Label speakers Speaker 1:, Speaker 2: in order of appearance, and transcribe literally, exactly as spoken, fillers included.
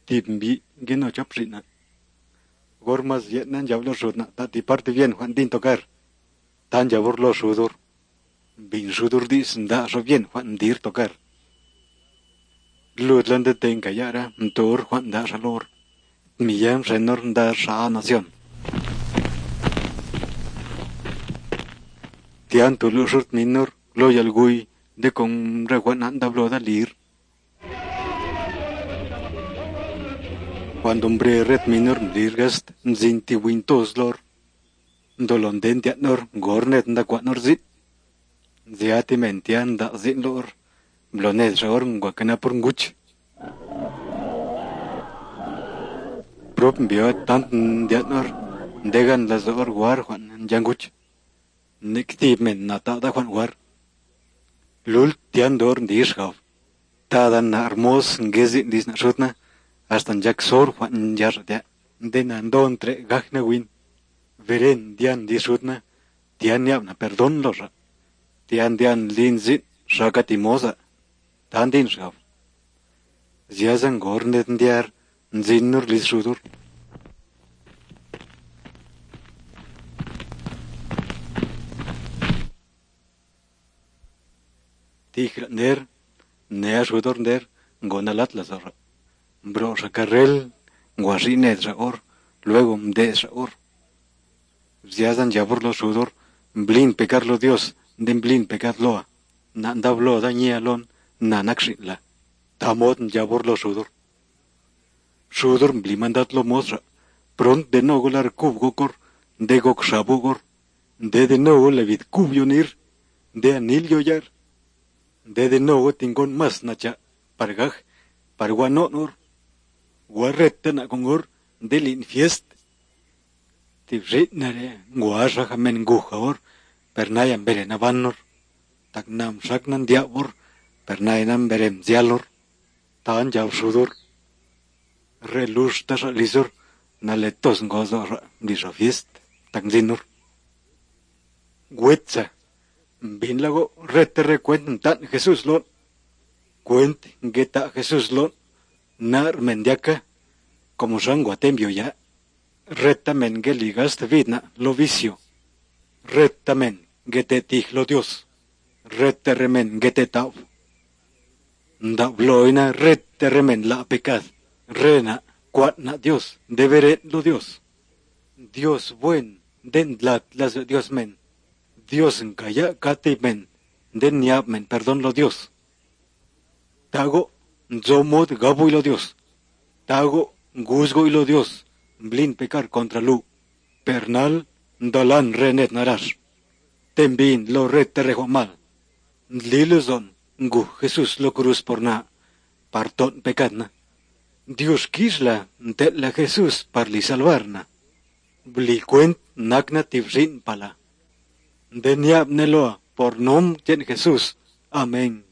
Speaker 1: timbi gino chaprina. Gormas yetnan jablo shudna, tati parte bien Juan din tocar. Tan jaburlo shudur. Bin shudur dis nda so bien Juan dir tocar. Ludlan de tenga yara, mtur Juan da salor. Miyam senor nda sa nación. Tian tulu shurt minor, loyal gui, de con reguan anda bloda lir. Cuando hombre red minor dirgast, nzinti wintos lor. Dolonden tiatnor, gornet nda quatnor zit. Ziati mentian da zit lor. Blonet shaor ngwakana por nguch. Prop mbio tant diatnor, degan la zor war juan janguch. Nikti men nata da juan war. Lul tian dor ndishgav. Tadan na armos ngezi disna shutna. Hasta Jack Sor Juan Yardia, den andon tre gachna win. Veren dian disutna, dian yabna perdon loja. Dian dian linzit, shakatimosa, tan din shav. Ziazan gornet ndiar, nzinnur lishudur. Tijra ner, nea shudur ner, gonalat la zorra. Bro shakarrel, guasines raor, luego mdes raor. Ziazan yaburlo sudor, blin pecarlo Dios, den blin pecadloa. Nandablo dañialon, nanakshitla. Tamot yaburlo sudor. Sudor blimandatlo mosra, pront de nogular kubgokor, de gok shabugor, de de nogo levit kubionir, de anillo yar, de de nogo tingon mas nacha, pargaj, parguanonor. Guarretta na kongor delin fiest. Tivrit nare guasha hamen guhaor pernayan beren avanor. Tak nam shaknan diabor pernayan berem zialor. Tan jav sudor. Relus tasha lisor na letos ngozor lisho fiest. Tak zinor. Guetza. Bin lago rete recuent tan Jesús lon. Cuent geta Jesús lon. Nar mendiaca, como sangue atembio ya, retamen que ligast vidna lo vicio, retamen que te tijlo Dios, reterremen que te tau, da bloina reterremen la pecad, rena cuatna Dios, deberé lo Dios, Dios buen, den lat las Dios men, Dios en calla catimen, den niabmen, perdón lo Dios, tago, Zomod gabo y lo Dios. Tago guzgo y lo Dios. Blin pecar contra lu. Pernal dalan renet narash. Tembin lo rete rejo mal. Lilezon gu Jesús lo cruz por na. Parton pecadna. Dios quisla de la Jesús parli salvarna. Bli cuent nakna tivrin pala. Deniab neloa por nom ten Jesús. Amén.